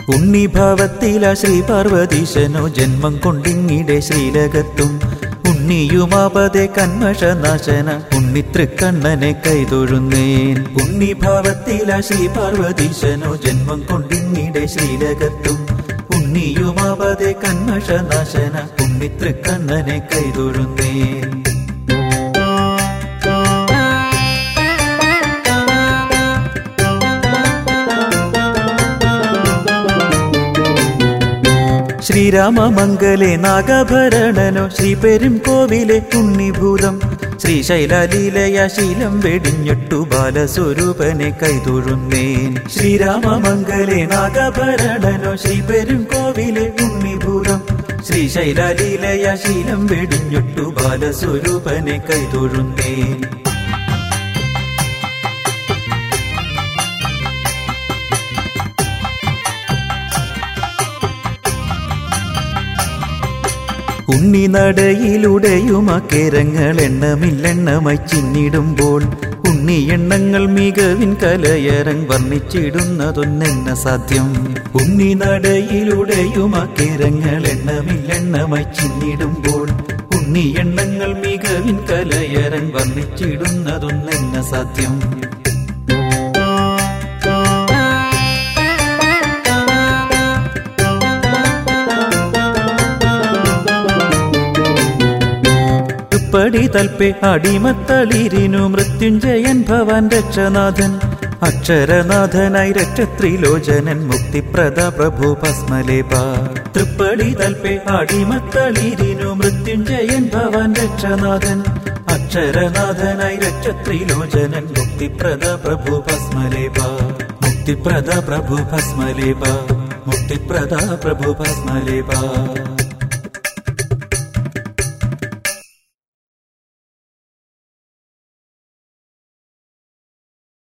ഉണ്ണിഭാവത്തില ശ്രീ പാർവതീശനോ ജന്മം കൊണ്ടിങ്ങിടെ ശ്രീലകത്തും ഉണ്ണിയുമാപതേ കന്മഷനാശന ഉണ്ണിതൃക്കണ്ണനെ കൈതൊഴുന്നേൻ. ഉണ്ണിഭാവത്തില ശ്രീ പാർവതീശനോ ജന്മം കൊണ്ടിങ്ങിടെ ശ്രീലകത്തും ഉണ്ണിയുമാപതേ കന്മഷനാശന ഉണ്ണിതൃക്കണ്ണനെ കൈതൊഴുന്നേൻ. ശ്രീരാമമംഗലേ നാഗഭരണനോ ശ്രീപെരും കോവിലെ ഉണ്ണിഭൂതം ശ്രീശൈലലീലയ ശീലം വെടിഞ്ഞിട്ടു ബാലസ്വരൂപനെ കൈതൊഴുന്നേൻ. ശ്രീരാമമംഗലേ നാഗഭരണനോ ശ്രീപെരും കോവിലെ ഉണ്ണിഭൂതം ശ്രീശൈലലീലയ ശീലം വെടിഞ്ഞിട്ടു ബാലസ്വരൂപനെ കൈതൊഴുന്നേൻ. ഉണ്ണിനടയിലുടെയുമക്കേരങ്ങൾ എണ്ണമില്ലെണ്ണമായി ചിന്നിടുമ്പോൾ ഉണ്ണി എണ്ണങ്ങൾ മികവിൻ കലയരൻ വർണ്ണിച്ചിടുന്നതൊന്നെന്ന സാധ്യം. ഉണ്ണിനടയിലുടെയുമക്കേരങ്ങൾ എണ്ണമില്ലെണ്ണമായി ചിന്നിടുമ്പോൾ ഉണ്ണി എണ്ണങ്ങൾ മികവിൻ കലയരൻ വർണ്ണിച്ചിടുന്നതൊന്നെന്ന സാധ്യം. പടി തൽപ്പെ അടിമത്തളിരിനു മൃത്യുഞ്ജയൻ ഭവാൻ രക്ഷനാഥൻ അക്ഷരനാഥനായി രക്ഷത്രിലോചനൻ മുക്തിപ്രദ പ്രഭു ഭസ്മലേപ. തൃപ്പടി തൽപ്പെ അടിമത്തളിരിനു മൃത്യുഞ്ജയൻ ഭവാൻ രക്ഷനാഥൻ അക്ഷരനാഥനായി രക്ഷത്രിലോചനൻ മുക്തിപ്രദ പ്രഭു ഭസ്മലേപ. മുക്തിപ്രദ പ്രഭു ഭസ്മലേപ. മുക്തിപ്രദ പ്രഭു ഭസ്മലേപ.